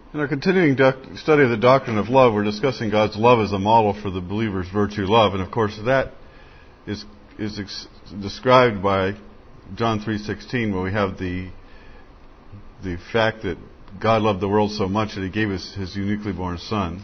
In our continuing study of the doctrine of love, we're discussing God's love as a model for the believer's virtue love. And of course, that is described by John 3:16, where we have the fact that God loved the world so much that He gave us His uniquely born Son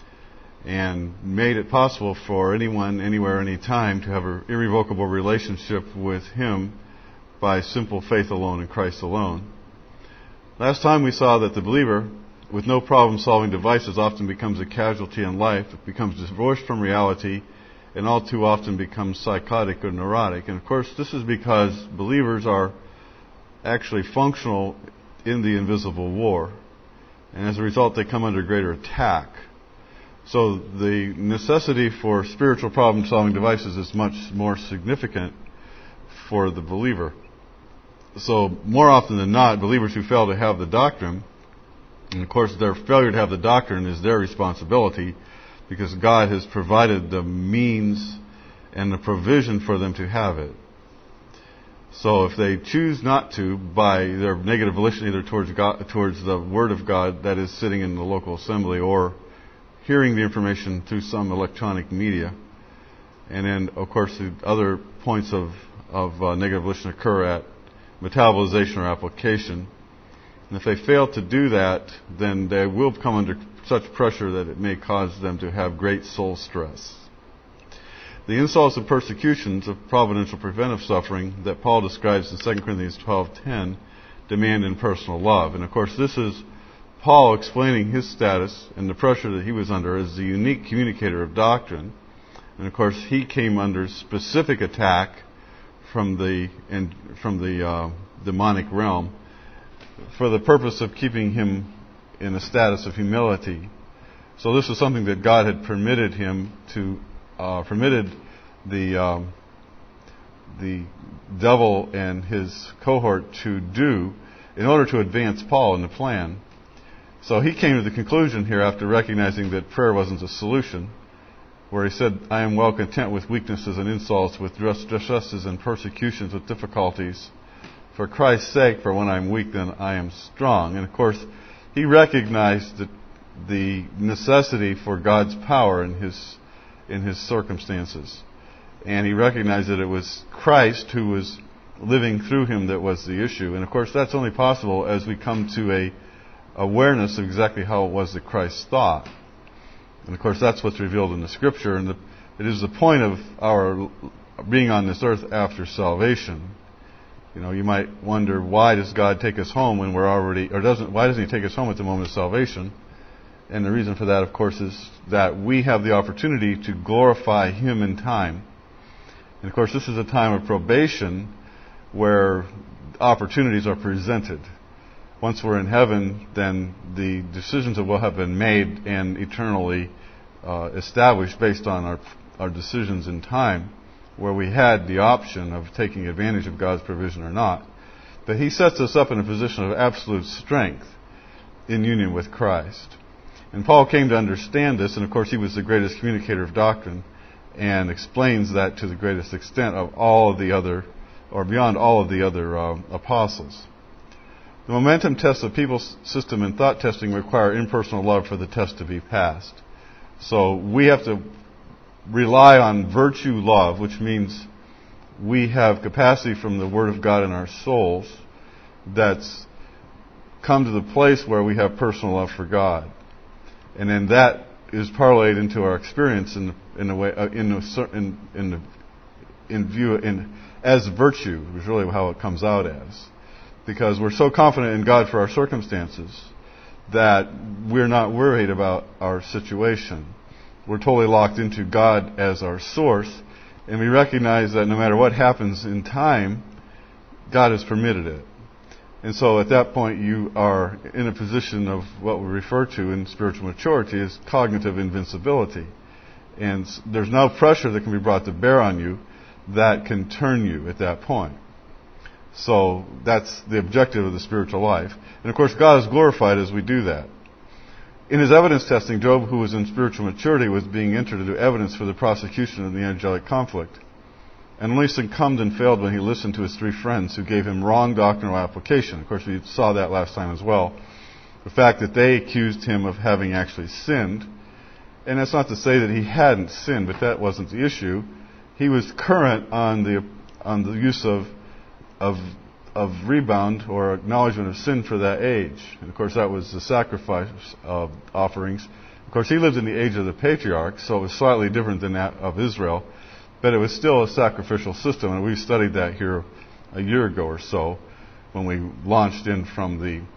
and made it possible for anyone, anywhere, anytime to have an irrevocable relationship with Him by simple faith alone in Christ alone. Last time we saw that the believer, with no problem-solving devices, often becomes a casualty in life. It becomes divorced from reality, and all too often becomes psychotic or neurotic. And of course, this is because believers are actually functional in the invisible war. And as a result, they come under greater attack. So the necessity for spiritual problem-solving devices is much more significant for the believer. So more often than not, believers who fail to have the doctrine, and of course their failure to have the doctrine is their responsibility, because God has provided the means and the provision for them to have it. So if they choose not to, by their negative volition, either towards the Word of God that is sitting in the local assembly, or hearing the information through some electronic media, and then of course the other points of negative volition occur at metabolization or application. And if they fail to do that, then they will come under such pressure that it may cause them to have great soul stress. The insults and persecutions of providential preventive suffering that Paul describes in 2 Corinthians 12:10 demand impersonal love. And of course, this is Paul explaining his status and the pressure that he was under as the unique communicator of doctrine. And of course, he came under specific attack from the demonic realm for the purpose of keeping him in a status of humility. So this was something that God had permitted him to permitted the devil and his cohort to do in order to advance Paul in the plan. So he came to the conclusion here, after recognizing that prayer wasn't a solution, where he said, "I am well content with weaknesses and insults, with distresses and persecutions, with difficulties. For Christ's sake, for when I'm weak, then I am strong." And of course, he recognized the necessity for God's power in his circumstances. And he recognized that it was Christ who was living through him that was the issue. And of course, that's only possible as we come to a awareness of exactly how it was that Christ thought. And of course, that's what's revealed in the Scripture. And it is the point of our being on this earth after salvation. You know, you might wonder, why does God take us home when we're already, why doesn't He take us home at the moment of salvation? And the reason for that, of course, is that we have the opportunity to glorify Him in time. And of course, this is a time of probation where opportunities are presented. Once we're in heaven, then the decisions that will have been made and eternally established based on our decisions in time, where we had the option of taking advantage of God's provision or not. But He sets us up in a position of absolute strength in union with Christ. And Paul came to understand this, and of course he was the greatest communicator of doctrine, and explains that to the greatest extent of all of the other, or beyond all of the other apostles. The momentum tests of people system and thought testing require impersonal love for the test to be passed. So we have to rely on virtue love, which means we have capacity from the Word of God in our souls that's come to the place where we have personal love for God. And then that is parlayed into our experience as virtue, is really how it comes out as. Because we're so confident in God for our circumstances that we're not worried about our situation. We're totally locked into God as our source, and we recognize that no matter what happens in time, God has permitted it. And so at that point, you are in a position of what we refer to in spiritual maturity as cognitive invincibility. And there's no pressure that can be brought to bear on you that can turn you at that point. So that's the objective of the spiritual life. And of course, God is glorified as we do that. In his evidence testing, Job, who was in spiritual maturity, was being entered to do evidence for the prosecution of the angelic conflict, and only succumbed and failed when he listened to his three friends who gave him wrong doctrinal application. Of course, we saw that last time as well. the fact that they accused him of having actually sinned. And that's not to say that he hadn't sinned, but that wasn't the issue. He was current on the use of rebound or acknowledgement of sin for that age. And of course that was the sacrifice offerings. Of course he lived in the age of the patriarchs, so it was slightly different than that of Israel, but it was still a sacrificial system, and we studied that here a year ago or so when we launched in from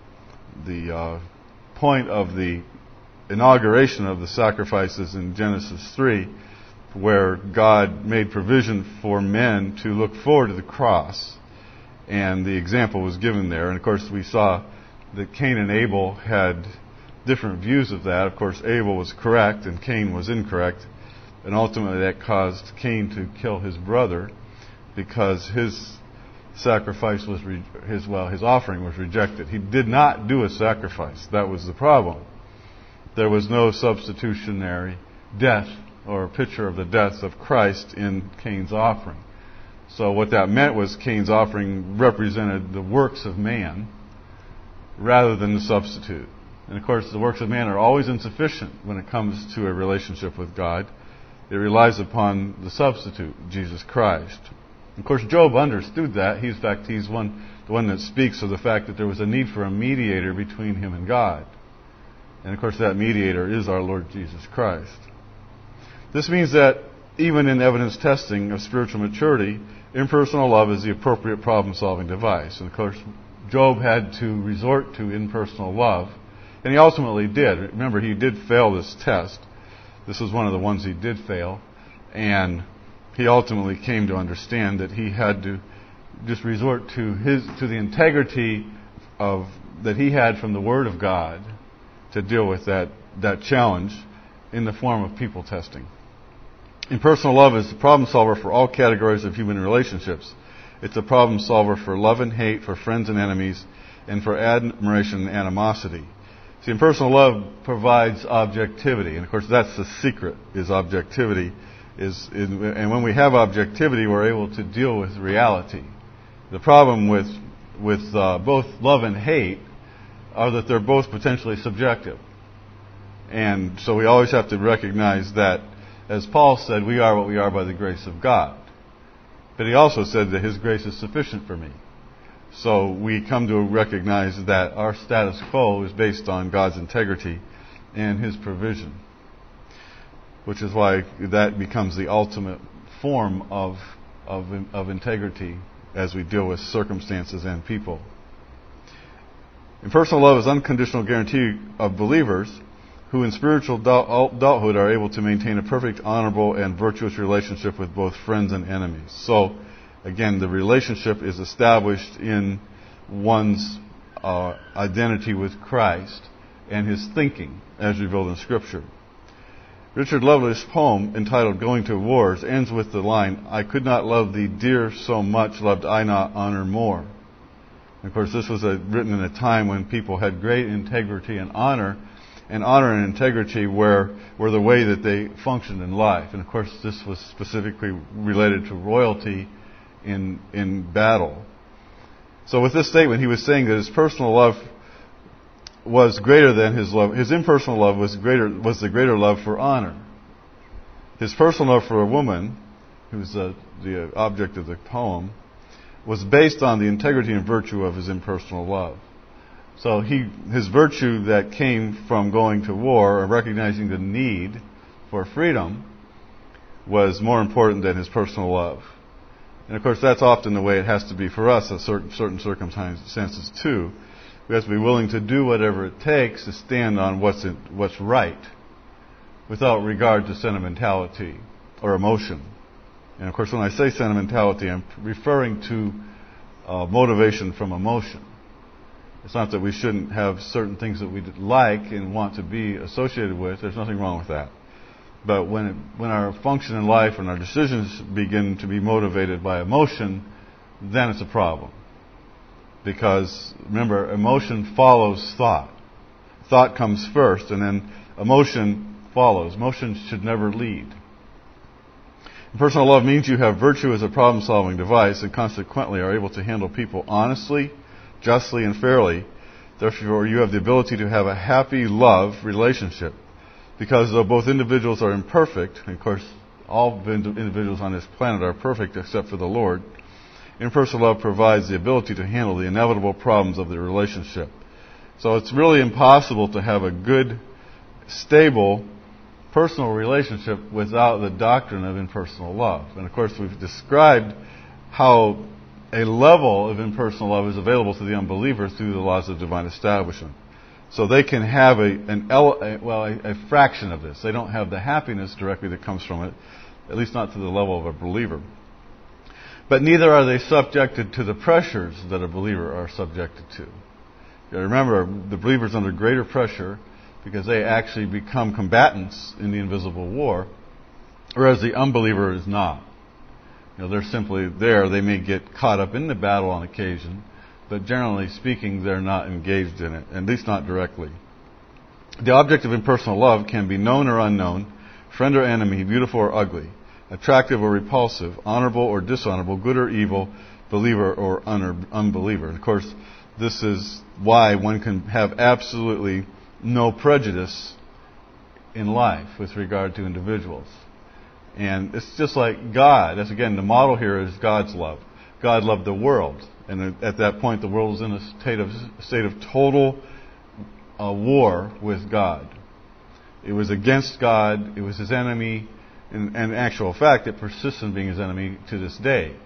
the point of the inauguration of the sacrifices in Genesis 3, where God made provision for men to look forward to the cross. And the example was given there. And of course we saw that Cain and Abel had different views of that. Of course Abel was correct and Cain was incorrect. And ultimately that caused Cain to kill his brother because his sacrifice was, his offering was rejected. He did not do a sacrifice. That was the problem. There was no substitutionary death or a picture of the death of Christ in Cain's offering. So what that meant was Cain's offering represented the works of man rather than the substitute. And of course the works of man are always insufficient when it comes to a relationship with God. It relies upon the substitute, Jesus Christ. Of course Job understood that. He's the one that speaks of the fact that there was a need for a mediator between him and God. And of course that mediator is our Lord Jesus Christ. This means that even in evidence testing of spiritual maturity, impersonal love is the appropriate problem-solving device. And of course, Job had to resort to impersonal love, and he ultimately did. Remember, he did fail this test. This was one of the ones he did fail, and he ultimately came to understand that he had to just resort to the integrity that he had from the Word of God to deal with that challenge in the form of people testing. Impersonal love is the problem solver for all categories of human relationships. It's a problem solver for love and hate, for friends and enemies, and for admiration and animosity. See, impersonal love provides objectivity, and of course that's the secret, is objectivity. And when we have objectivity, we're able to deal with reality. The problem with both love and hate are that they're both potentially subjective. And so we always have to recognize that, as Paul said, we are what we are by the grace of God. But he also said that His grace is sufficient for me. So we come to recognize that our status quo is based on God's integrity and His provision, which is why that becomes the ultimate form of integrity as we deal with circumstances and people. Impersonal love is unconditional guarantee of believers who in spiritual adulthood are able to maintain a perfect, honorable, and virtuous relationship with both friends and enemies. So, again, the relationship is established in one's identity with Christ and his thinking, as revealed in Scripture. Richard Lovelace's poem, entitled Going to Wars, ends with the line, "I could not love thee dear so much, loved I not honor more." And of course, this was written in a time when people had great integrity and honor and integrity were the way that they functioned in life. And of course, this was specifically related to royalty in battle. So with this statement, he was saying that his personal love was greater than his love. His impersonal love was the greater love for honor. His personal love for a woman, who's the object of the poem, was based on the integrity and virtue of his impersonal love. So his virtue that came from going to war and recognizing the need for freedom was more important than his personal love. And of course, that's often the way it has to be for us in certain circumstances too. We have to be willing to do whatever it takes to stand on what's right, without regard to sentimentality or emotion. And of course, when I say sentimentality, I'm referring to motivation from emotion. It's not that we shouldn't have certain things that we like and want to be associated with. There's nothing wrong with that. But when our function in life and our decisions begin to be motivated by emotion, then it's a problem. Because, remember, emotion follows thought. Thought comes first, and then emotion follows. Emotion should never lead. Personal love means you have virtue as a problem-solving device and consequently are able to handle people honestly, justly, and fairly, Therefore, you have the ability to have a happy love relationship. Because though both individuals are imperfect, and of course all individuals on this planet are perfect except for the Lord, impersonal love provides the ability to handle the inevitable problems of the relationship. So it's really impossible to have a good, stable, personal relationship without the doctrine of impersonal love. And of course we've described how a level of impersonal love is available to the unbeliever through the laws of divine establishment. So they can have a fraction of this. They don't have the happiness directly that comes from it, at least not to the level of a believer. But neither are they subjected to the pressures that a believer are subjected to. You remember, the believer's under greater pressure because they actually become combatants in the invisible war, whereas the unbeliever is not. They're simply there. They may get caught up in the battle on occasion, but generally speaking, they're not engaged in it, at least not directly. The object of impersonal love can be known or unknown, friend or enemy, beautiful or ugly, attractive or repulsive, honorable or dishonorable, good or evil, believer or unbeliever. And of course, this is why one can have absolutely no prejudice in life with regard to individuals. And it's just like God. That's again, the model here is God's love. God loved the world. And at that point, the world was in a state of total war with God. It was against God. It was His enemy. And in actual fact, it persists in being His enemy to this day.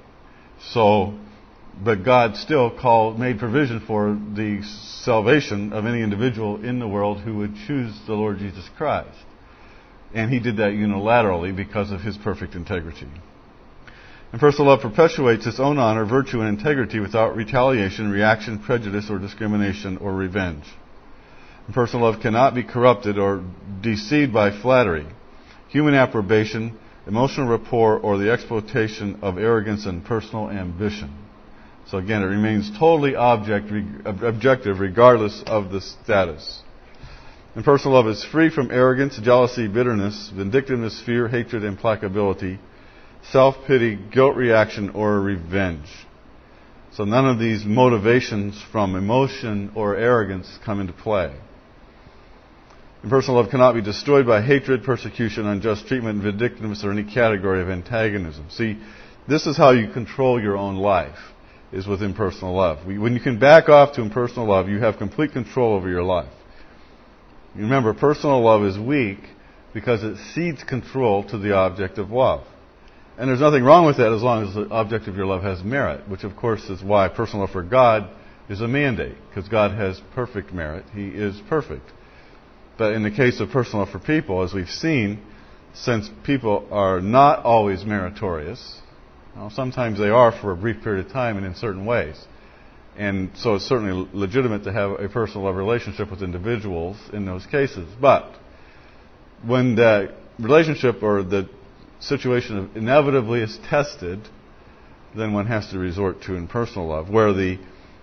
But God still made provision for the salvation of any individual in the world who would choose the Lord Jesus Christ. And He did that unilaterally because of His perfect integrity. Impersonal love perpetuates its own honor, virtue, and integrity without retaliation, reaction, prejudice, or discrimination, or revenge. Impersonal love cannot be corrupted or deceived by flattery, human approbation, emotional rapport, or the exploitation of arrogance and personal ambition. So again, it remains totally objective regardless of the status. Impersonal love is free from arrogance, jealousy, bitterness, vindictiveness, fear, hatred, implacability, self-pity, guilt reaction, or revenge. So none of these motivations from emotion or arrogance come into play. Impersonal love cannot be destroyed by hatred, persecution, unjust treatment, vindictiveness, or any category of antagonism. See, this is how you control your own life, is with impersonal love. When you can back off to impersonal love, you have complete control over your life. Remember, personal love is weak because it cedes control to the object of love. And there's nothing wrong with that as long as the object of your love has merit, which of course is why personal love for God is a mandate, because God has perfect merit. He is perfect. But in the case of personal love for people, as we've seen, since people are not always meritorious, sometimes they are for a brief period of time and in certain ways. And so it's certainly legitimate to have a personal love relationship with individuals in those cases. But when that relationship or the situation inevitably is tested, then one has to resort to impersonal love, where the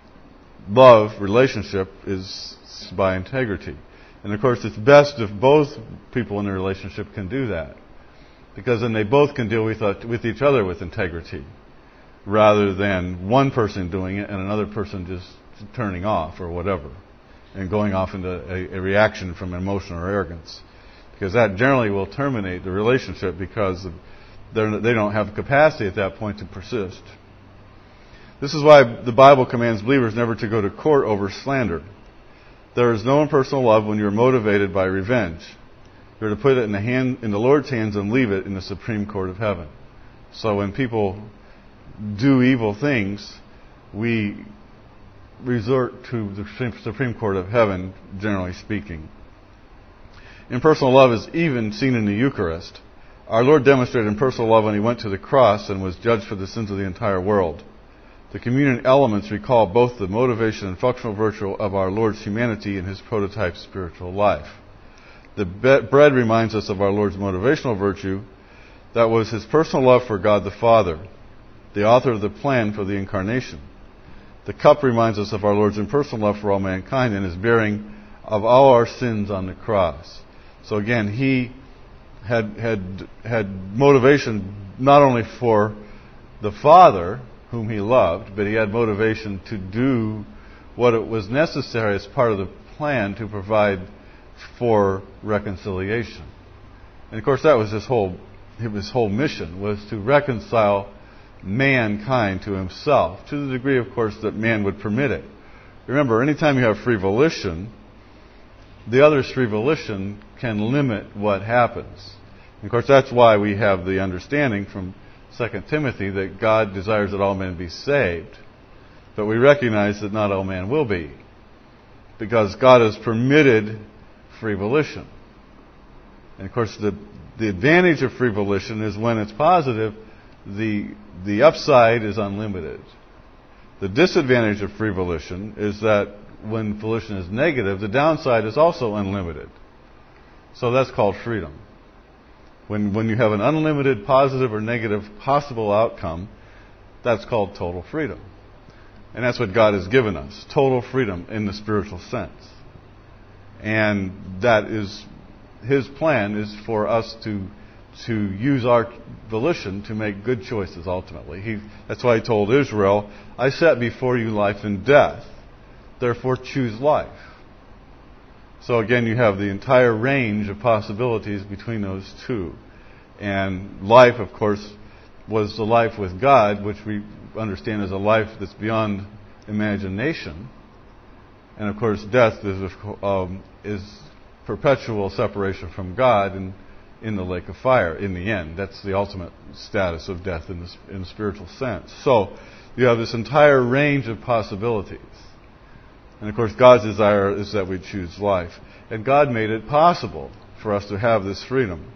love relationship is by integrity. And of course, it's best if both people in a relationship can do that, because then they both can deal with each other with integrity, rather than one person doing it and another person just turning off or whatever and going off into a reaction from emotion or arrogance. Because that generally will terminate the relationship because they don't have capacity at that point to persist. This is why the Bible commands believers never to go to court over slander. There is no impersonal love when you're motivated by revenge. You're to put it in the Lord's hands and leave it in the Supreme Court of Heaven. So when people do evil things, we resort to the Supreme Court of Heaven, generally speaking. Impersonal love is even seen in the Eucharist. Our Lord demonstrated impersonal love when He went to the cross and was judged for the sins of the entire world. The communion elements recall both the motivation and functional virtue of our Lord's humanity and His prototype spiritual life. The bread reminds us of our Lord's motivational virtue. That was His personal love for God the Father, the author of the plan for the incarnation. The cup reminds us of our Lord's impersonal love for all mankind and His bearing of all our sins on the cross. So again, He had motivation not only for the Father, whom He loved, but He had motivation to do what it was necessary as part of the plan to provide for reconciliation. And of course that was his whole mission, was to reconcile mankind to himself, to the degree, of course, that man would permit it. Remember, anytime you have free volition, the other's free volition can limit what happens. And of course, that's why we have the understanding from 2 Timothy that God desires that all men be saved. But we recognize that not all men will be, because God has permitted free volition. And of course, the advantage of free volition is when it's positive, the upside is unlimited. The disadvantage of free volition is that when volition is negative, the downside is also unlimited. So that's called freedom. When you have an unlimited positive or negative possible outcome, that's called total freedom. And that's what God has given us, total freedom in the spiritual sense. And that is, His plan is for us to use our volition to make good choices ultimately. That's why He told Israel, I set before you life and death. Therefore choose life. So again, you have the entire range of possibilities between those two. And life, of course, was the life with God, which we understand as a life that's beyond imagination. And of course, death is perpetual separation from God and in the lake of fire in the end. That's the ultimate status of death in the spiritual sense. So you have this entire range of possibilities. And of course, God's desire is that we choose life. And God made it possible for us to have this freedom.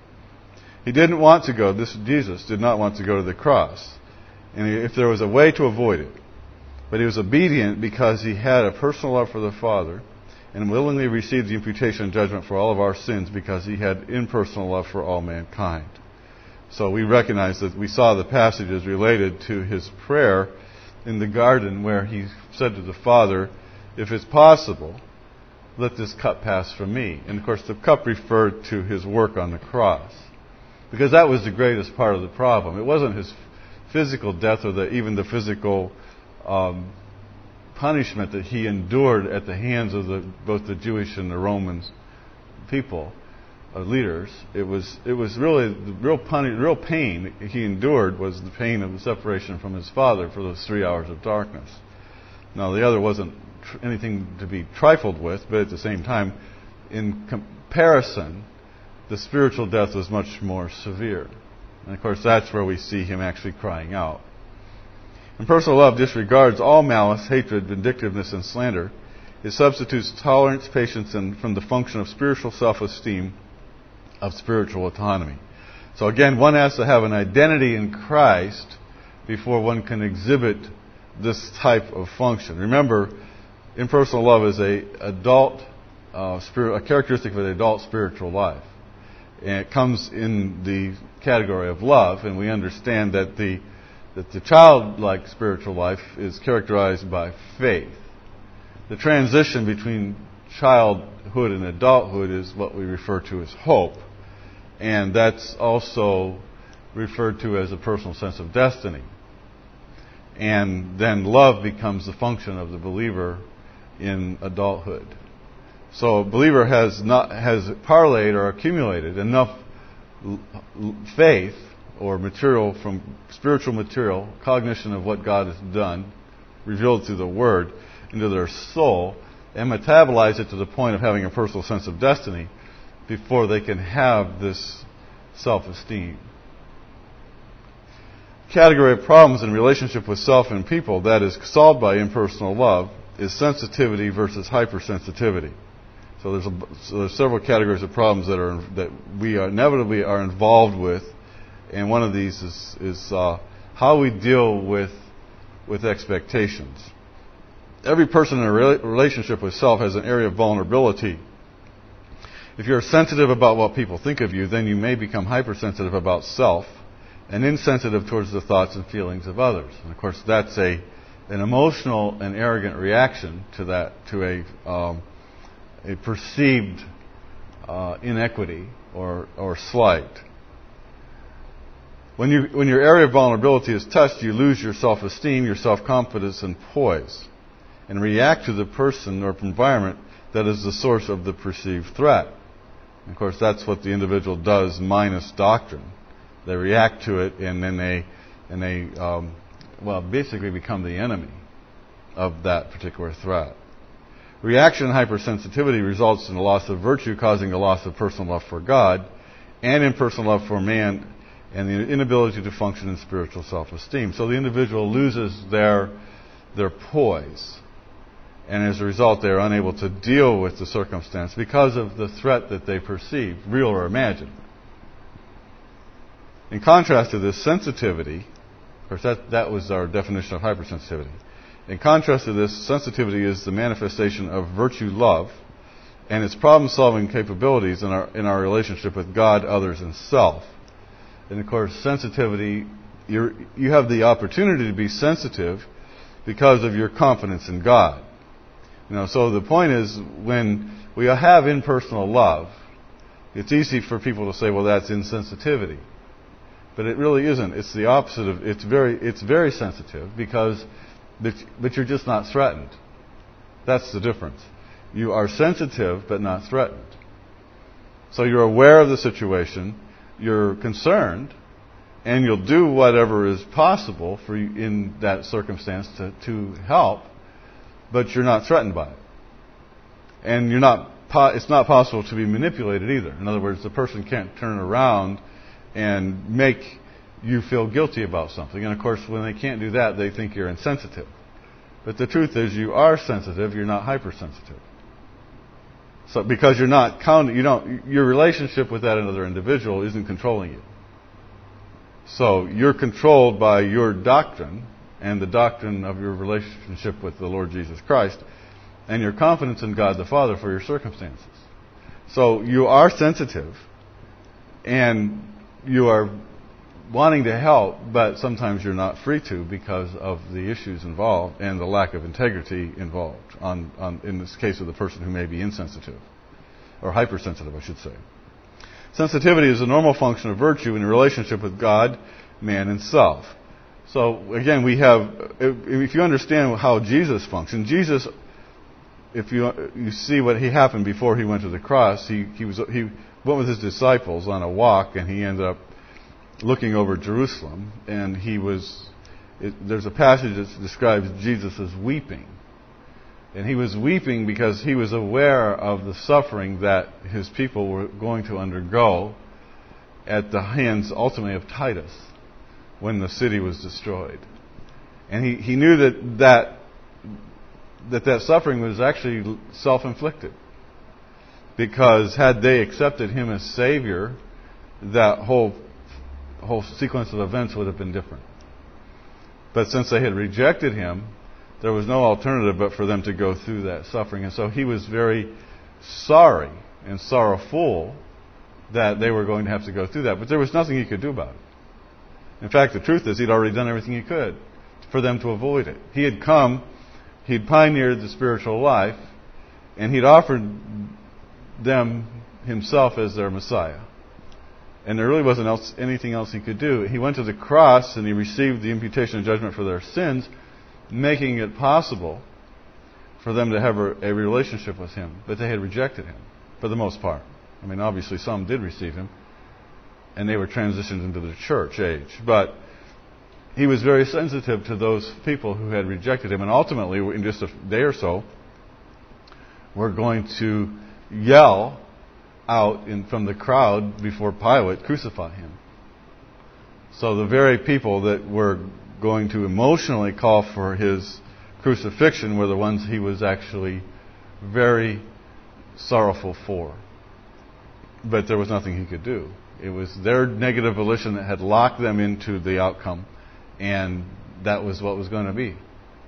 Jesus did not want to go to the cross. And if there was a way to avoid it. But He was obedient because He had a personal love for the Father and willingly received the imputation and judgment for all of our sins because He had impersonal love for all mankind. So we recognize that we saw the passages related to His prayer in the garden where He said to the Father, if it's possible, let this cup pass from me. And of course the cup referred to His work on the cross. Because that was the greatest part of the problem. It wasn't His physical death or even the physical punishment that He endured at the hands of both the Jewish and the Roman people, leaders. It was really the real pain He endured was the pain of the separation from His Father for those 3 hours of darkness. Now the other wasn't anything to be trifled with, but at the same time, in comparison, the spiritual death was much more severe. And of course, that's where we see Him actually crying out. And personal love disregards all malice, hatred, vindictiveness, and slander. It substitutes tolerance, patience, and from the function of spiritual self-esteem, of spiritual autonomy. So again, one has to have an identity in Christ before one can exhibit this type of function. Remember, impersonal love is a characteristic of an adult spiritual life. And it comes in the category of love, and we understand that the childlike spiritual life is characterized by faith. The transition between childhood and adulthood is what we refer to as hope. And that's also referred to as a personal sense of destiny. And then love becomes the function of the believer in adulthood. So a believer has parlayed or accumulated enough faith or material from spiritual material, cognition of what God has done, revealed through the Word, into their soul, and metabolize it to the point of having a personal sense of destiny before they can have this self-esteem. Category of problems in relationship with self and people that is solved by impersonal love is sensitivity versus hypersensitivity. So there's several categories of problems that we inevitably are involved with, and one of these is how we deal with expectations. Every person in a relationship with self has an area of vulnerability. If you're sensitive about what people think of you, then you may become hypersensitive about self and insensitive towards the thoughts and feelings of others. And of course, that's an emotional and arrogant reaction to a perceived inequity or slight. When your area of vulnerability is touched, you lose your self-esteem, your self-confidence, and poise. and react to the person or environment that is the source of the perceived threat. And of course, that's what the individual does minus doctrine. They react to it, and then they basically become the enemy of that particular threat. Reaction hypersensitivity results in a loss of virtue, causing a loss of personal love for God and impersonal love for man, and the inability to function in spiritual self-esteem. So the individual loses their poise, and as a result, they are unable to deal with the circumstance because of the threat that they perceive, real or imagined. In contrast to this, sensitivity, of course that was our definition of hypersensitivity. In contrast to this, sensitivity is the manifestation of virtue love and its problem-solving capabilities in our relationship with God, others, and self. And of course, sensitivity, you have the opportunity to be sensitive because of your confidence in God. So the point is, when we have impersonal love, it's easy for people to say, well, that's insensitivity. But it really isn't. It's the opposite of, it's very sensitive but you're just not threatened. That's the difference. You are sensitive but not threatened. So you're aware of the situation, you're concerned, and you'll do whatever is possible for you in that circumstance to help, but you're not threatened by it. And it's not possible to be manipulated either. In other words, the person can't turn around and make you feel guilty about something. And of course, when they can't do that, they think you're insensitive. But the truth is, you are sensitive, you're not hypersensitive. So because you're not your relationship with that other individual isn't controlling you. So you're controlled by your doctrine and the doctrine of your relationship with the Lord Jesus Christ and your confidence in God the Father for your circumstances. So you are sensitive and you are wanting to help, but sometimes you're not free to because of the issues involved and the lack of integrity involved in this case of the person who may be insensitive or hypersensitive, I should say. Sensitivity is a normal function of virtue in a relationship with God, man, and self. So again, if you understand how Jesus functioned, Jesus, if you see what happened before he went to the cross, he went with his disciples on a walk, and he ended up looking over Jerusalem, and there's a passage that describes Jesus as weeping. And he was weeping because he was aware of the suffering that his people were going to undergo at the hands, ultimately, of Titus when the city was destroyed. And he knew that suffering was actually self-inflicted. Because had they accepted him as Savior, that whole sequence of events would have been different. But since they had rejected him, there was no alternative but for them to go through that suffering. And so he was very sorry and sorrowful that they were going to have to go through that. But there was nothing he could do about it. In fact, the truth is he'd already done everything he could for them to avoid it. He had come, he'd pioneered the spiritual life, and he'd offered them himself as their Messiah. And there really wasn't anything else he could do. He went to the cross and he received the imputation of judgment for their sins, making it possible for them to have a relationship with him. But they had rejected him, for the most part. I mean, obviously some did receive him, and they were transitioned into the church age. But he was very sensitive to those people who had rejected him. And ultimately, in just a day or so, we're going to yell out from the crowd before Pilate, "Crucify him." So the very people that were going to emotionally call for his crucifixion were the ones he was actually very sorrowful for. But there was nothing he could do. It was their negative volition that had locked them into the outcome, and that was what was going to be.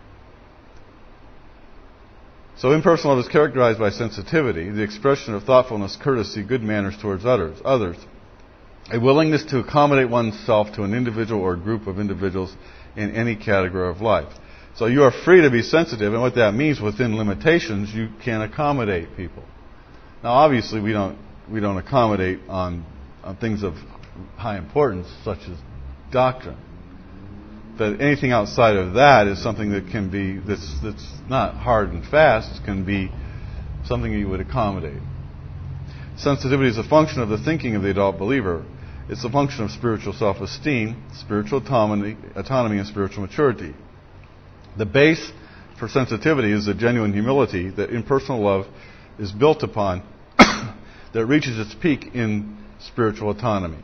So impersonal love is characterized by sensitivity, the expression of thoughtfulness, courtesy, good manners towards others, a willingness to accommodate oneself to an individual or group of individuals in any category of life. So you are free to be sensitive, and what that means, within limitations, you can accommodate people. Now, obviously, we don't accommodate on things of high importance, such as doctrine. But anything outside of that is something that can be, that's not hard and fast, can be something you would accommodate. Sensitivity is a function of the thinking of the adult believer. It's a function of spiritual self-esteem, spiritual autonomy, and spiritual maturity. The base for sensitivity is the genuine humility that impersonal love is built upon that reaches its peak in spiritual autonomy.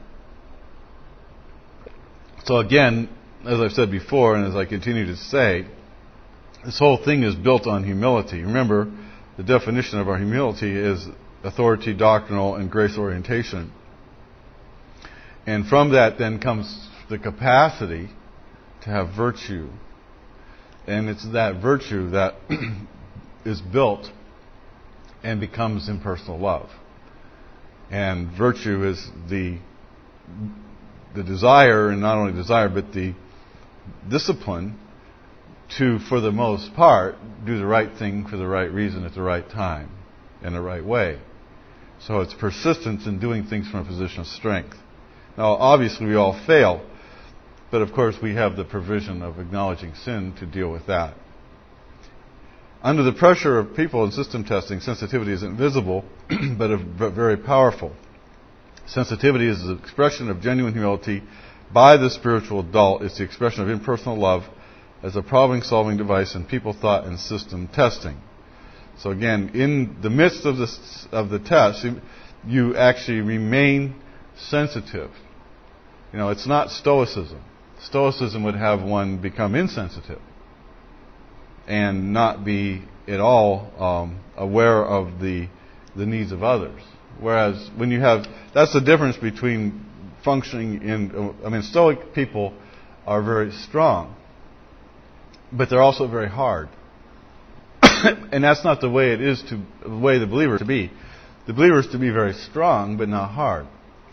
So again, as I've said before, and as I continue to say, this whole thing is built on humility. Remember, the definition of our humility is authority, doctrinal, and grace orientation. And from that then comes the capacity to have virtue. And it's that virtue that is built and becomes impersonal love. And virtue is the desire, and not only desire, but the discipline to, for the most part, do the right thing for the right reason at the right time, in the right way. So it's persistence in doing things from a position of strength. Now, obviously, we all fail, but of course, we have the provision of acknowledging sin to deal with that. Under the pressure of people and system testing, sensitivity isn't visible, but very powerful. Sensitivity is the expression of genuine humility by the spiritual adult. It's the expression of impersonal love as a problem-solving device in people, thought, and system testing. So again, in the midst of the test, you actually remain sensitive. You know, it's not stoicism. Stoicism would have one become insensitive and not be at all aware of the needs of others. Whereas when you have, that's the difference between functioning in, Stoic people are very strong, but they're also very hard. And that's not the way it is the way the believer is to be. The believer is to be very strong, but not hard.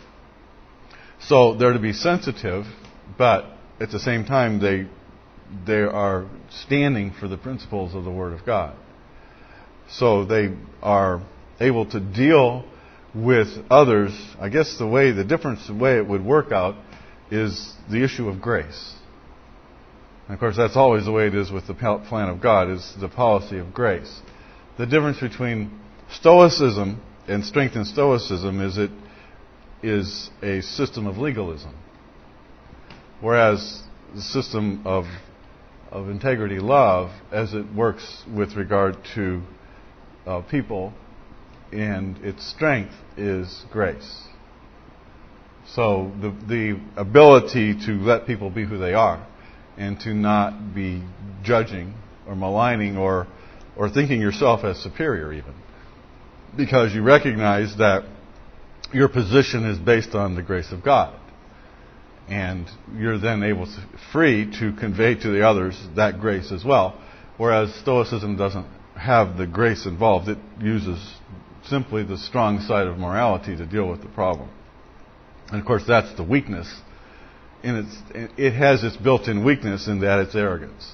So they're to be sensitive, but at the same time they are standing for the principles of the Word of God. So they are able to deal with others. I guess the way it would work out is the issue of grace. And of course, that's always the way it is with the plan of God, is the policy of grace. The difference between Stoicism and strength in Stoicism is it is a system of legalism. Whereas the system of integrity love, as it works with regard to people, and its strength is grace. So the ability to let people be who they are, and to not be judging or maligning or thinking yourself as superior even. Because you recognize that your position is based on the grace of God. And you're then free to convey to the others that grace as well. Whereas Stoicism doesn't have the grace involved. It uses simply the strong side of morality to deal with the problem. And of course that's the weakness. And it has its built-in weakness in that it's arrogance.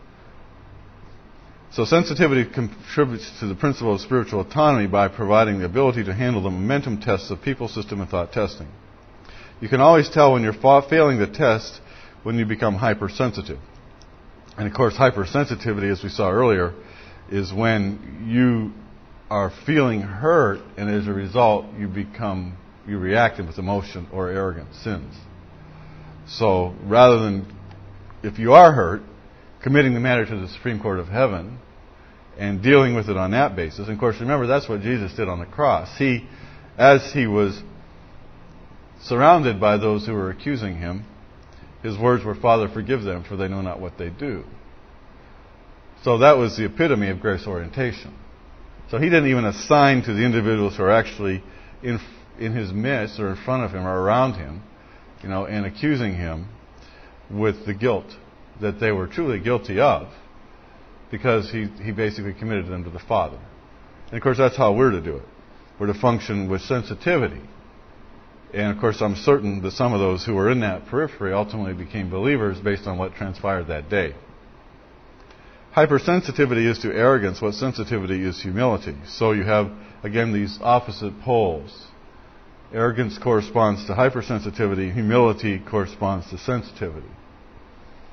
So sensitivity contributes to the principle of spiritual autonomy by providing the ability to handle the momentum tests of people, system, and thought testing. You can always tell when you're failing the test when you become hypersensitive. And of course, hypersensitivity, as we saw earlier, is when you are feeling hurt, and as a result, you react with emotion or arrogant sins. So rather than, if you are hurt, committing the matter to the Supreme Court of Heaven and dealing with it on that basis. And of course, remember, that's what Jesus did on the cross. As he was surrounded by those who were accusing him, his words were, "Father, forgive them, for they know not what they do." So that was the epitome of grace orientation. So he didn't even assign to the individuals who are actually in his midst or in front of him or around him, and accusing him with the guilt that they were truly guilty of, because he basically committed them to the Father. And of course, that's how we're to do it. We're to function with sensitivity. And of course, I'm certain that some of those who were in that periphery ultimately became believers based on what transpired that day. Hypersensitivity is to arrogance what sensitivity is to humility. So you have, again, these opposite poles. Arrogance corresponds to hypersensitivity. Humility corresponds to sensitivity.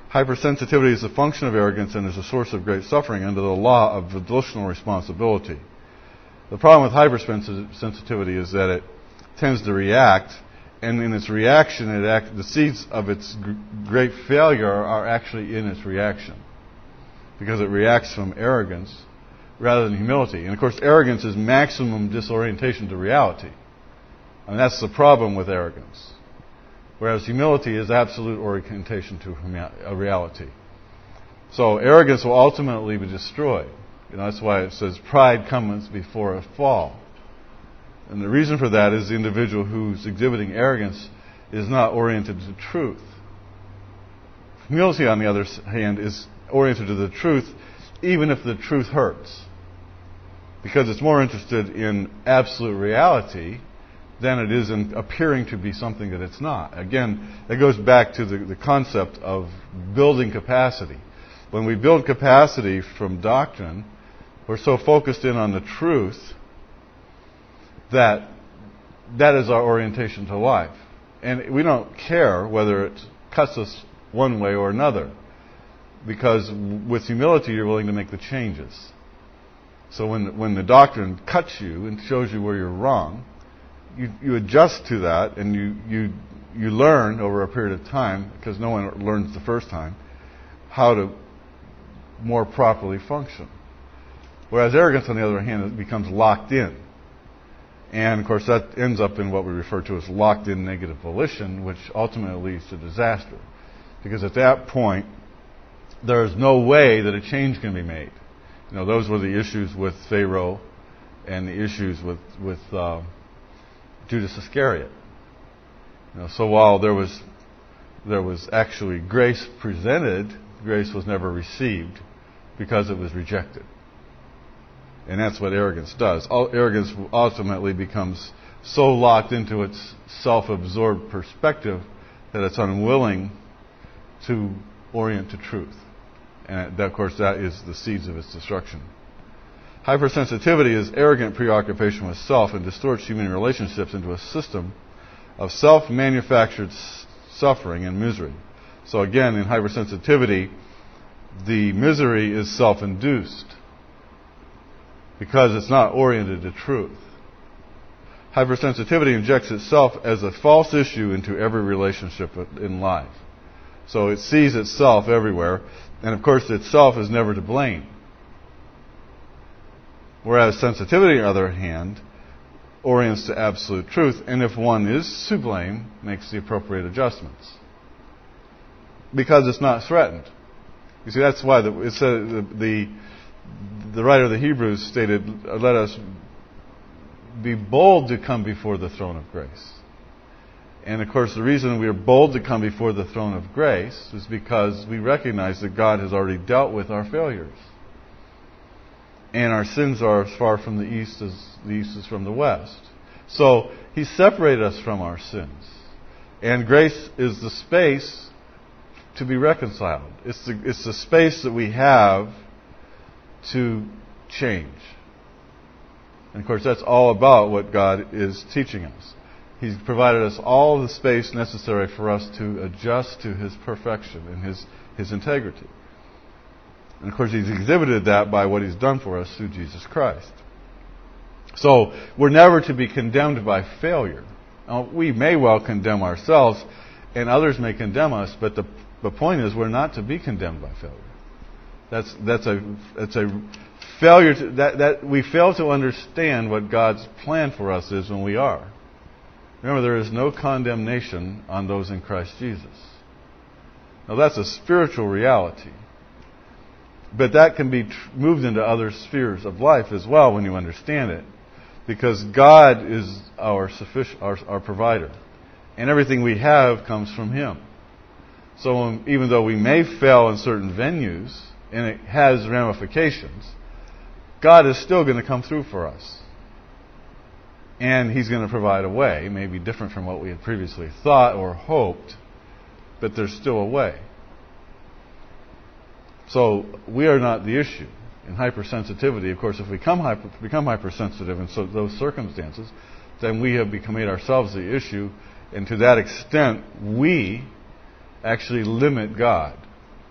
Hypersensitivity is a function of arrogance and is a source of great suffering under the law of volitional responsibility. The problem with hypersensitivity is that it tends to react, and in its reaction, the seeds of its great failure are actually in its reaction, because it reacts from arrogance rather than humility. And of course, arrogance is maximum disorientation to reality. And that's the problem with arrogance. Whereas humility is absolute orientation to reality. So arrogance will ultimately be destroyed. That's why it says pride cometh before a fall. And the reason for that is the individual who's exhibiting arrogance is not oriented to truth. Humility, on the other hand, is oriented to the truth, even if the truth hurts. Because it's more interested in absolute reality than it is in appearing to be something that it's not. Again, that goes back to the concept of building capacity. When we build capacity from doctrine, we're so focused in on the truth that is our orientation to life. And we don't care whether it cuts us one way or another. Because with humility, you're willing to make the changes. So when the doctrine cuts you and shows you where you're wrong, you adjust to that, and you learn over a period of time, because no one learns the first time, how to more properly function. Whereas arrogance, on the other hand, becomes locked in. And of course that ends up in what we refer to as locked in negative volition, which ultimately leads to disaster. Because at that point, there is no way that a change can be made. Those were the issues with Pharaoh and the issues with Judas Iscariot. So while there was actually grace presented, grace was never received because it was rejected. And that's what arrogance does. Arrogance ultimately becomes so locked into its self-absorbed perspective that it's unwilling to orient to truth. And of course that is the seeds of its destruction. Hypersensitivity is arrogant preoccupation with self and distorts human relationships into a system of self-manufactured suffering and misery. So again, in hypersensitivity, the misery is self-induced because it's not oriented to truth. Hypersensitivity injects itself as a false issue into every relationship in life. So it sees itself everywhere, and of course itself is never to blame. Whereas sensitivity, on the other hand, orients to absolute truth, and if one is to blame, makes the appropriate adjustments. Because it's not threatened. You see, that's why it said the writer of the Hebrews stated, let us be bold to come before the throne of grace. And of course, the reason we are bold to come before the throne of grace is because we recognize that God has already dealt with our failures. And our sins are as far from the east as the east is from the west. So He separated us from our sins. And grace is the space to be reconciled. It's the space that we have to change. And of course, that's all about what God is teaching us. He's provided us all the space necessary for us to adjust to His perfection and His integrity. And of course, He's exhibited that by what He's done for us through Jesus Christ. So, we're never to be condemned by failure. Now, we may well condemn ourselves, and others may condemn us, but the point is we're not to be condemned by failure. That's a failure that we fail to understand what God's plan for us is when we are. Remember, there is no condemnation on those in Christ Jesus. Now, that's a spiritual reality. But that can be moved into other spheres of life as well when you understand it. Because God is our provider. And everything we have comes from Him. So even though we may fail in certain venues, and it has ramifications, God is still going to come through for us. And He's going to provide a way, maybe different from what we had previously thought or hoped, but there's still a way. So we are not the issue. In hypersensitivity, of course, if we become hypersensitive in those circumstances, then we have made ourselves the issue, and to that extent, we actually limit God.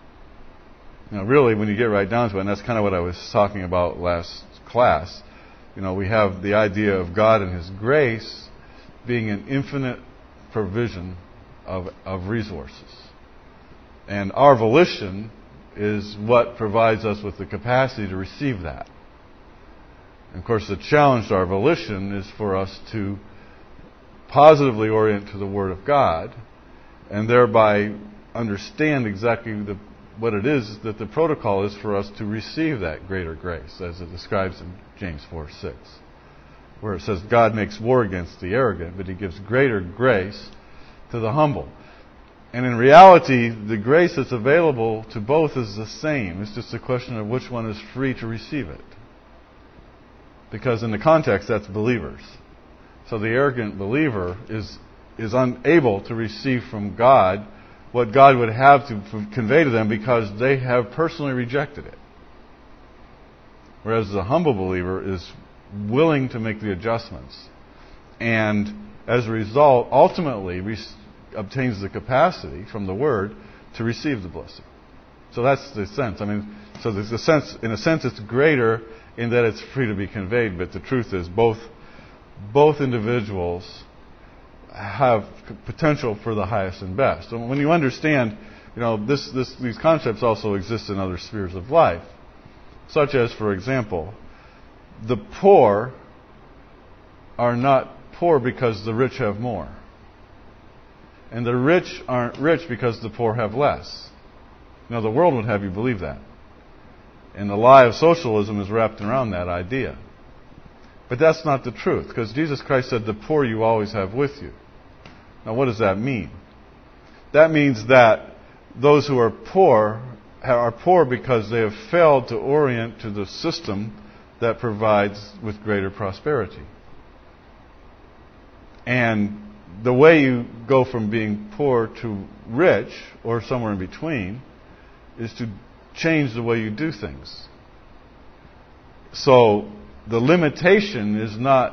Really, when you get right down to it, and that's kind of what I was talking about last class, we have the idea of God and His grace being an infinite provision of resources. And our volition is what provides us with the capacity to receive that. And of course, the challenge to our volition is for us to positively orient to the Word of God and thereby understand exactly what it is that the protocol is for us to receive that greater grace, as it describes in James 4:6, where it says, God makes war against the arrogant, but He gives greater grace to the humble. And in reality, the grace that's available to both is the same. It's just a question of which one is free to receive it. Because in the context, that's believers. So the arrogant believer is unable to receive from God what God would have to convey to them because they have personally rejected it. Whereas the humble believer is willing to make the adjustments and as a result ultimately obtains the capacity from the Word to receive the blessing. So that's the sense. So there's a sense, in a sense it's greater in that it's free to be conveyed, but the truth is both individuals have potential for the highest and best. And when you understand, these concepts also exist in other spheres of life, such as, for example, the poor are not poor because the rich have more, and the rich aren't rich because the poor have less. Now, the world would have you believe that, and the lie of socialism is wrapped around that idea. But that's not the truth, because Jesus Christ said, the poor you always have with you. Now, what does that mean? That means that those who are poor because they have failed to orient to the system that provides with greater prosperity. And the way you go from being poor to rich, or somewhere in between, is to change the way you do things. So, the limitation is not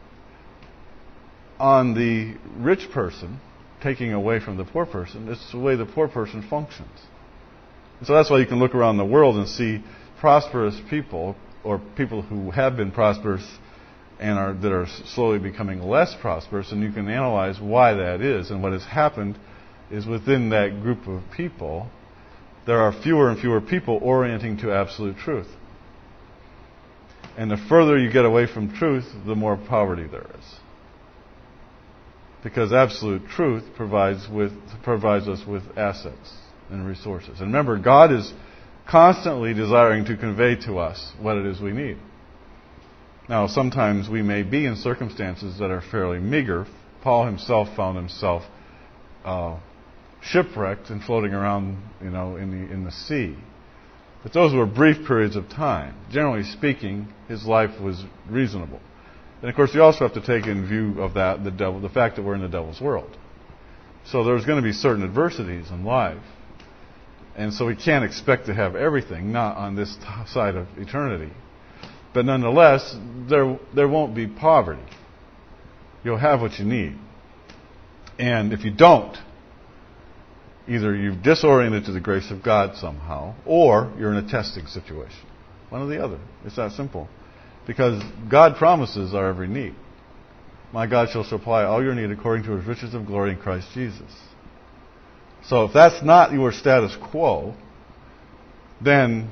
on the rich person taking away from the poor person. It's the way the poor person functions. And so that's why you can look around the world and see prosperous people, or people who have been prosperous and that are slowly becoming less prosperous, and you can analyze why that is. And what has happened is within that group of people, there are fewer and fewer people orienting to absolute truth. And the further you get away from truth, the more poverty there is. Because absolute truth provides us with assets and resources. And remember, God is constantly desiring to convey to us what it is we need. Now, sometimes we may be in circumstances that are fairly meager. Paul himself found himself shipwrecked and floating around, in the sea. But those were brief periods of time. Generally speaking, his life was reasonable. And of course, you also have to take in view of that the fact that we're in the devil's world. So there's going to be certain adversities in life. And so we can't expect to have everything, not on this side of eternity. But nonetheless, there won't be poverty. You'll have what you need. And if you don't, either you've disoriented to the grace of God somehow, or you're in a testing situation. One or the other. It's that simple. Because God promises our every need. My God shall supply all your need according to His riches of glory in Christ Jesus. So if that's not your status quo, then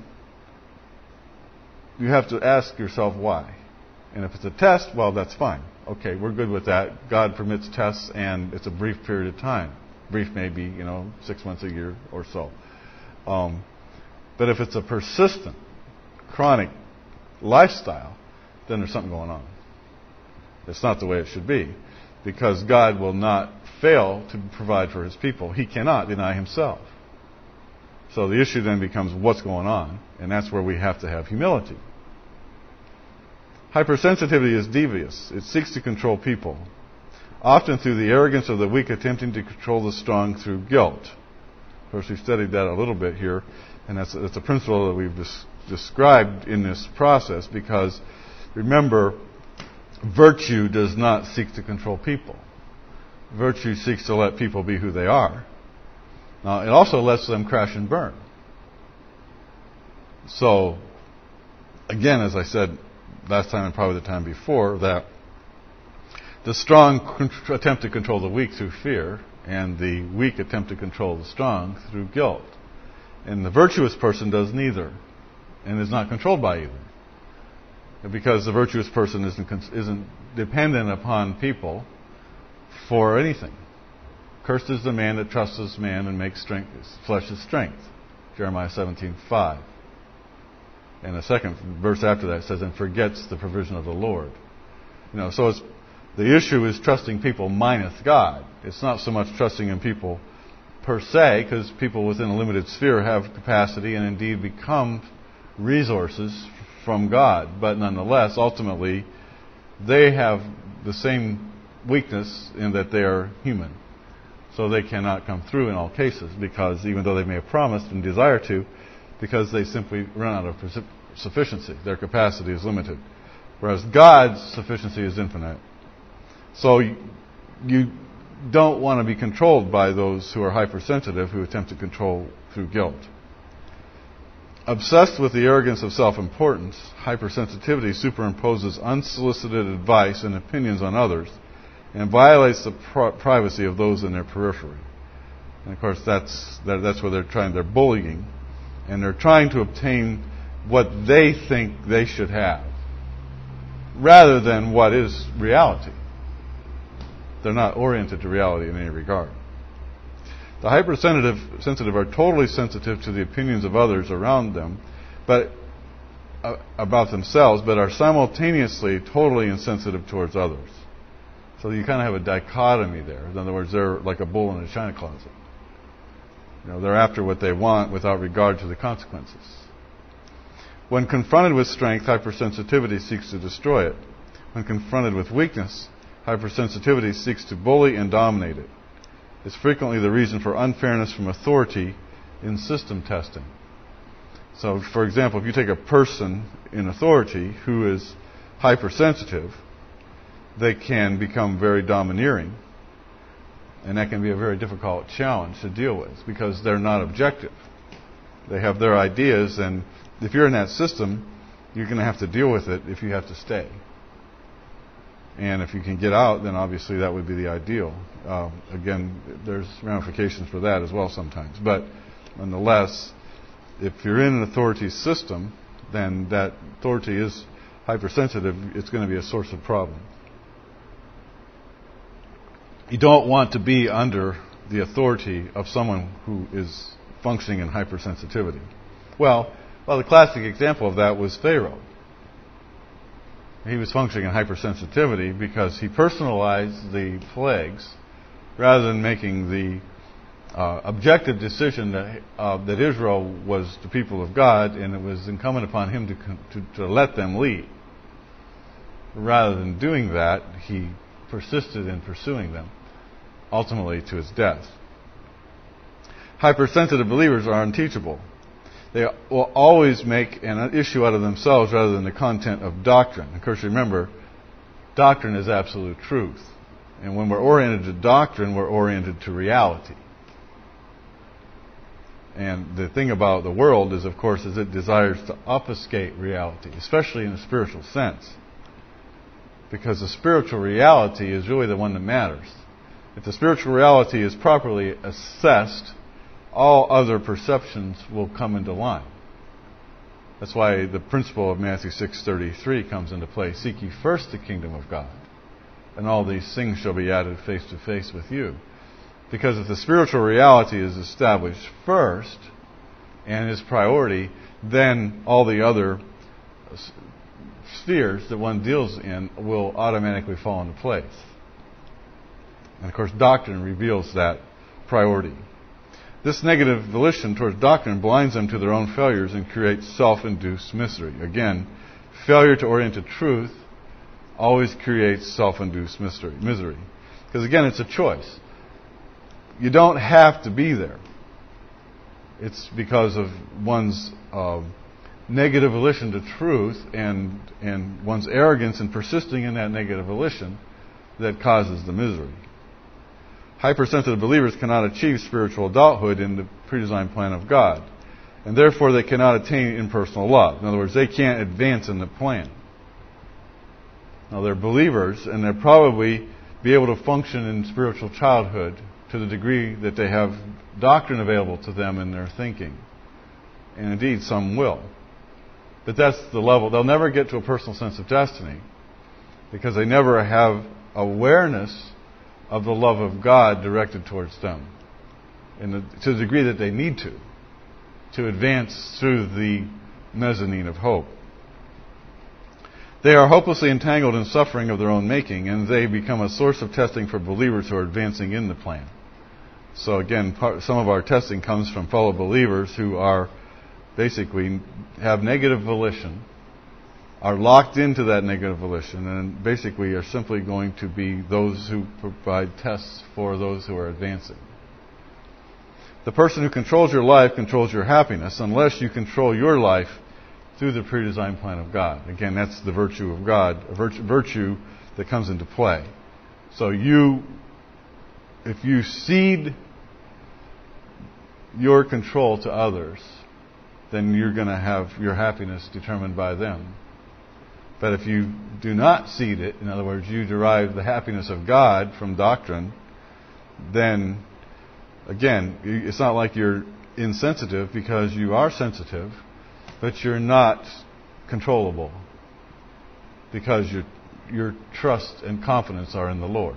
you have to ask yourself why. And if it's a test, well, that's fine. Okay, we're good with that. God permits tests, and it's a brief period of time. Brief maybe, 6 months, a year or so. But if it's a persistent, chronic lifestyle, then there's something going on. It's not the way it should be, because God will not fail to provide for His people. He cannot deny Himself. So the issue then becomes what's going on, and that's where we have to have humility. Hypersensitivity is devious. It seeks to control people, often through the arrogance of the weak attempting to control the strong through guilt. Of course, we've studied that a little bit here, and that's a principle that we've described in this process, because remember, virtue does not seek to control people. Virtue seeks to let people be who they are. Now, it also lets them crash and burn. So, again, as I said last time and probably the time before, that the strong attempt to control the weak through fear, and the weak attempt to control the strong through guilt. And the virtuous person does neither, and is not controlled by either. Because the virtuous person isn't dependent upon people for anything. Cursed is the man that trusts man and makes flesh his strength. Jeremiah 17:5. And the second verse after that says, and forgets the provision of the Lord. So the issue is trusting people minus God. It's not so much trusting in people per se, because people within a limited sphere have capacity and indeed become resources from God. But nonetheless, ultimately, they have the same weakness in that they are human. So they cannot come through in all cases, because even though they may have promised and desire to, because they simply run out of sufficiency. Their capacity is limited. Whereas God's sufficiency is infinite. So you don't want to be controlled by those who are hypersensitive, who attempt to control through guilt. Obsessed with the arrogance of self-importance, hypersensitivity superimposes unsolicited advice and opinions on others and violates the privacy of those in their periphery. And of course, that's where they're bullying, and they're trying to obtain what they think they should have, rather than what is reality. They're not oriented to reality in any regard. The hypersensitive are totally sensitive to the opinions of others around them, but about themselves, but are simultaneously totally insensitive towards others. So you kind of have a dichotomy there. In other words, they're like a bull in a china closet. They're after what they want without regard to the consequences. When confronted with strength, hypersensitivity seeks to destroy it. When confronted with weakness, hypersensitivity seeks to bully and dominate it. It's frequently the reason for unfairness from authority in system testing. So, for example, if you take a person in authority who is hypersensitive, they can become very domineering. And that can be a very difficult challenge to deal with, because they're not objective. They have their ideas, and if you're in that system, you're going to have to deal with it if you have to stay. And if you can get out, then obviously that would be the ideal. Again, there's ramifications for that as well sometimes. But nonetheless, if you're in an authority system, then that authority is hypersensitive. It's going to be a source of problem. You don't want to be under the authority of someone who is functioning in hypersensitivity. Well, the classic example of that was Pharaoh. He was functioning in hypersensitivity because he personalized the plagues rather than making the objective decision that Israel was the people of God, and it was incumbent upon him to let them lead. Rather than doing that, he persisted in pursuing them, ultimately to his death. Hypersensitive believers are unteachable. They will always make an issue out of themselves rather than the content of doctrine. Of course, remember, doctrine is absolute truth. And when we're oriented to doctrine, we're oriented to reality. And the thing about the world is, of course, is it desires to obfuscate reality, especially in a spiritual sense. Because the spiritual reality is really the one that matters. If the spiritual reality is properly assessed, all other perceptions will come into line. That's why the principle of Matthew 6:33 comes into play. Seek ye first the kingdom of God, and all these things shall be added face to face with you. Because if the spiritual reality is established first and is priority, then all the other spheres that one deals in will automatically fall into place. And of course, doctrine reveals that priority. This negative volition towards doctrine blinds them to their own failures and creates self-induced misery. Again, failure to orient to truth always creates self-induced misery. Because again, it's a choice. You don't have to be there. It's because of one's negative volition to truth and one's arrogance in persisting in that negative volition that causes the misery. Hypersensitive believers cannot achieve spiritual adulthood in the predesigned plan of God. and therefore they cannot attain impersonal love. In other words, they can't advance in the plan. Now, they're believers, and they'll probably be able to function in spiritual childhood to the degree that they have doctrine available to them in their thinking. And indeed, some will. But that's the level. They'll never get to a personal sense of destiny because they never have awareness of the love of God directed towards them to the degree that they need to advance through the mezzanine of hope. They are hopelessly entangled in suffering of their own making, and they become a source of testing for believers who are advancing in the plan. So again, some of our testing comes from fellow believers who are basically have negative volition, are locked into that negative volition, and basically are simply going to be those who provide tests for those who are advancing. The person who controls your life controls your happiness unless you control your life through the pre-designed plan of God. Again, that's the virtue of God, a virtue that comes into play. So if you cede your control to others, then you're going to have your happiness determined by them. But if you do not cede it, in other words, you derive the happiness of God from doctrine, then, again, it's not like you're insensitive, because you are sensitive, but you're not controllable, because your trust and confidence are in the Lord.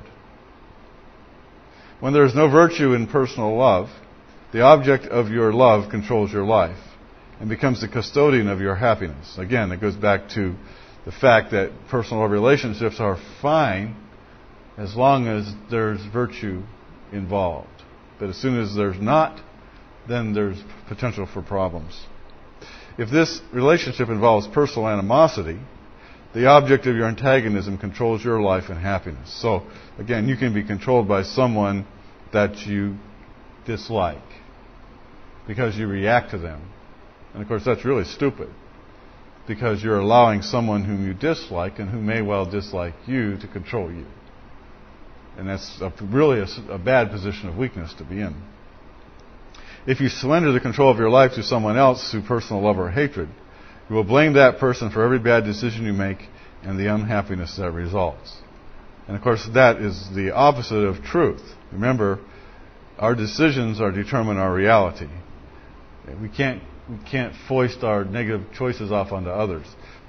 When there is no virtue in personal love, the object of your love controls your life and becomes the custodian of your happiness. Again, it goes back to the fact that personal relationships are fine as long as there's virtue involved. But as soon as there's not, then there's potential for problems. If this relationship involves personal animosity, the object of your antagonism controls your life and happiness. So, again, you can be controlled by someone that you dislike because you react to them. And of course, that's really stupid, because you're allowing someone whom you dislike and who may well dislike you to control you. And that's really a bad position of weakness to be in. If you surrender the control of your life to someone else through personal love or hatred, you will blame that person for every bad decision you make and the unhappiness that results. And of course, that is the opposite of truth. Remember, our decisions are determine our reality. We can't foist our negative choices off onto others.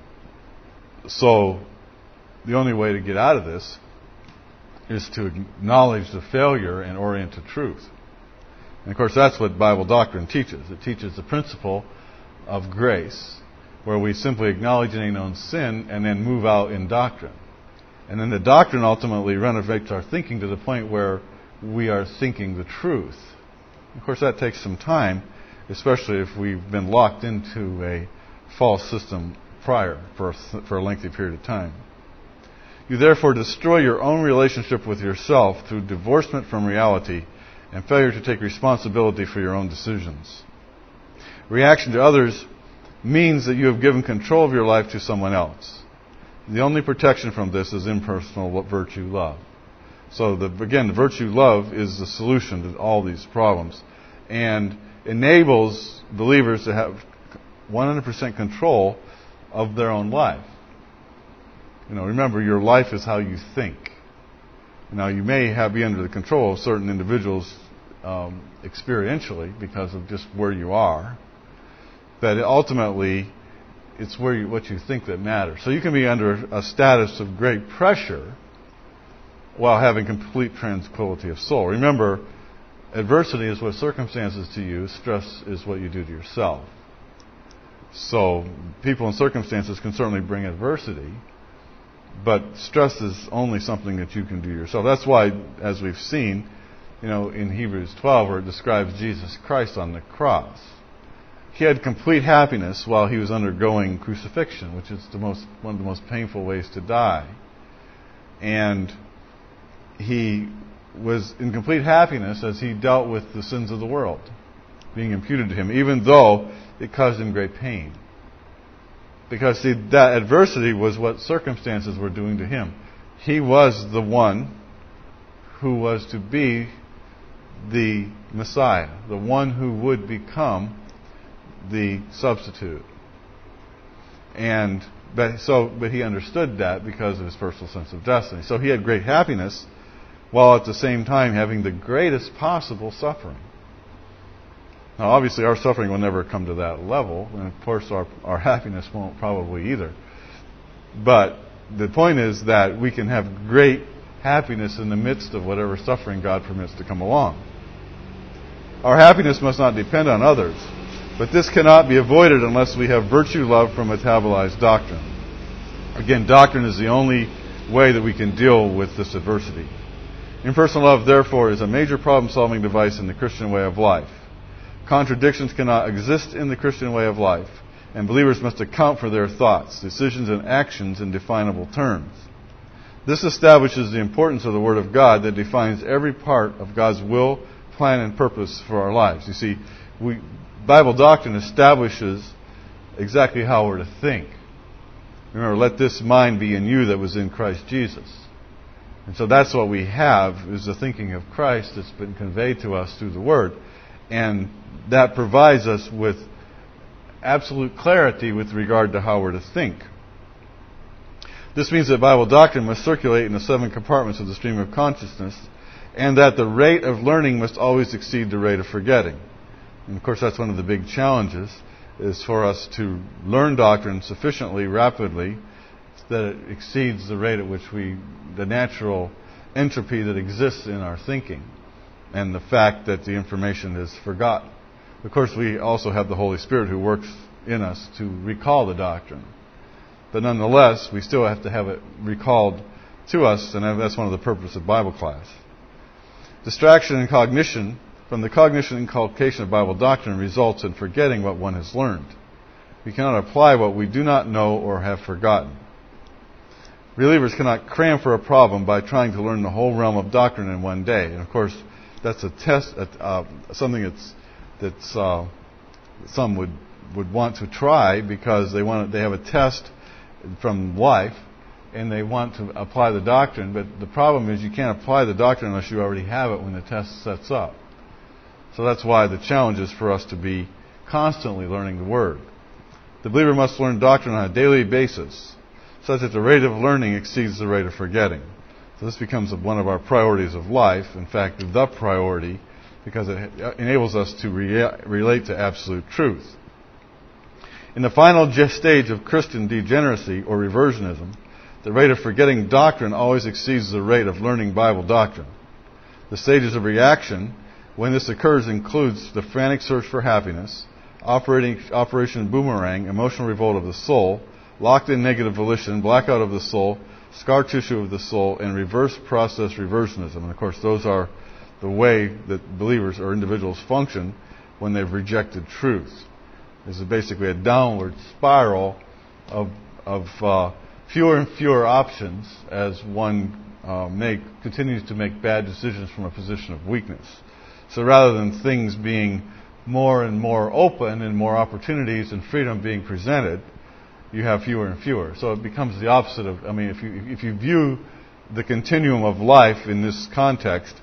So, the only way to get out of this is to acknowledge the failure and orient to truth. And of course, that's what Bible doctrine teaches. It teaches the principle of grace, where we simply acknowledge any known sin and then move out in doctrine. And then the doctrine ultimately renovates our thinking to the point where we are thinking the truth. Of course, that takes some time, especially if we've been locked into a false system prior for a lengthy period of time. You therefore destroy your own relationship with yourself through divorcement from reality and failure to take responsibility for your own decisions. Reaction to others means that you have given control of your life to someone else. The only protection from this is impersonal virtue love. So the virtue love is the solution to all these problems and enables believers to have 100% control of their own life. Remember, your life is how you think. Now, you may be under the control of certain individuals experientially because of just where you are, but ultimately, it's what you think that matters. So you can be under a status of great pressure while having complete tranquility of soul. Remember, adversity is what circumstances to you. Stress is what you do to yourself. So people and circumstances can certainly bring adversity, but stress is only something that you can do yourself. That's why, as we've seen, in Hebrews 12, where it describes Jesus Christ on the cross, he had complete happiness while he was undergoing crucifixion, which is one of the most painful ways to die. And he was in complete happiness as he dealt with the sins of the world being imputed to him, even though it caused him great pain. Because that adversity was what circumstances were doing to him. He was the one who was to be the Messiah, the one who would become the substitute. But he understood that because of his personal sense of destiny. So he had great happiness while at the same time having the greatest possible suffering. Now, obviously, our suffering will never come to that level, and of course, our happiness won't probably either. But the point is that we can have great happiness in the midst of whatever suffering God permits to come along. Our happiness must not depend on others, but this cannot be avoided unless we have virtue love from metabolized doctrine. Again, doctrine is the only way that we can deal with this adversity. Impersonal love, therefore, is a major problem-solving device in the Christian way of life. Contradictions cannot exist in the Christian way of life, and believers must account for their thoughts, decisions, and actions in definable terms. This establishes the importance of the Word of God that defines every part of God's will, plan, and purpose for our lives. You see, Bible doctrine establishes exactly how we're to think. Remember, let this mind be in you that was in Christ Jesus. And so that's what we have, is the thinking of Christ that's been conveyed to us through the Word. And that provides us with absolute clarity with regard to how we're to think. This means that Bible doctrine must circulate in the 7 compartments of the stream of consciousness, and that the rate of learning must always exceed the rate of forgetting. And of course, that's one of the big challenges, is for us to learn doctrine sufficiently rapidly that it exceeds the rate at which the natural entropy that exists in our thinking, and the fact that the information is forgotten. Of course, we also have the Holy Spirit who works in us to recall the doctrine. But nonetheless, we still have to have it recalled to us, and that's one of the purposes of Bible class. Distraction and cognition from the cognition and inculcation of Bible doctrine results in forgetting what one has learned. We cannot apply what we do not know or have forgotten. Believers cannot cram for a problem by trying to learn the whole realm of doctrine in one day. And of course, that's a test, something that's some would want to try because they have a test from life and they want to apply the doctrine. But the problem is you can't apply the doctrine unless you already have it when the test sets up. So that's why the challenge is for us to be constantly learning the Word. The believer must learn doctrine on a daily basis, such that the rate of learning exceeds the rate of forgetting. So this becomes one of our priorities of life, in fact, the priority, because it enables us to relate to absolute truth. In the final stage of Christian degeneracy or reversionism, the rate of forgetting doctrine always exceeds the rate of learning Bible doctrine. The stages of reaction, when this occurs, includes the frantic search for happiness, Operation Boomerang, emotional revolt of the soul, locked-in negative volition, blackout of the soul, scar tissue of the soul, and reverse process reversionism. And of course, those are the way that believers or individuals function when they've rejected truth. This is basically a downward spiral of fewer and fewer options as one continues to make bad decisions from a position of weakness. So rather than things being more and more open and more opportunities and freedom being presented, you have fewer and fewer. So it becomes the opposite of, if you view the continuum of life in this context,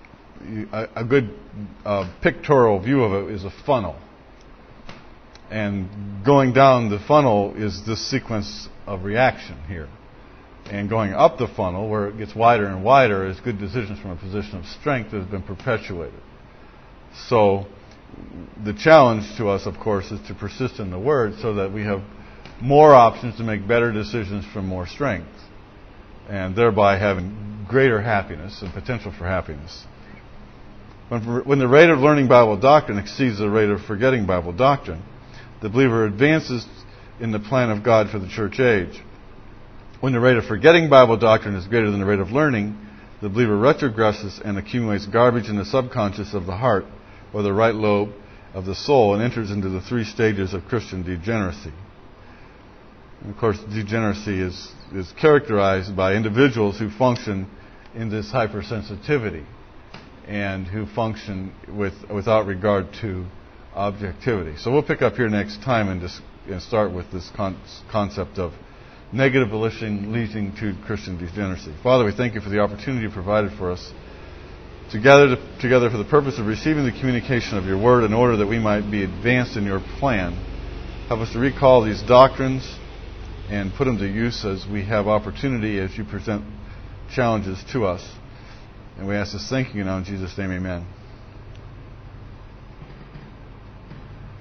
a good pictorial view of it is a funnel. And going down the funnel is this sequence of reaction here. And going up the funnel, where it gets wider and wider, is good decisions from a position of strength that has been perpetuated. So the challenge to us, of course, is to persist in the Word so that we have more options to make better decisions from more strength, and thereby having greater happiness and potential for happiness. When the rate of learning Bible doctrine exceeds the rate of forgetting Bible doctrine, the believer advances in the plan of God for the church age. When the rate of forgetting Bible doctrine is greater than the rate of learning, the believer retrogresses and accumulates garbage in the subconscious of the heart or the right lobe of the soul and enters into the 3 stages of Christian degeneracy. And of course, degeneracy is characterized by individuals who function in this hypersensitivity and who function without regard to objectivity. So we'll pick up here next time and start with this concept of negative volition leading to Christian degeneracy. Father, we thank you for the opportunity provided for us together for the purpose of receiving the communication of your word in order that we might be advanced in your plan. Help us to recall these doctrines and put them to use as we have opportunity as you present challenges to us. And we ask this thanking you now in Jesus' name, amen.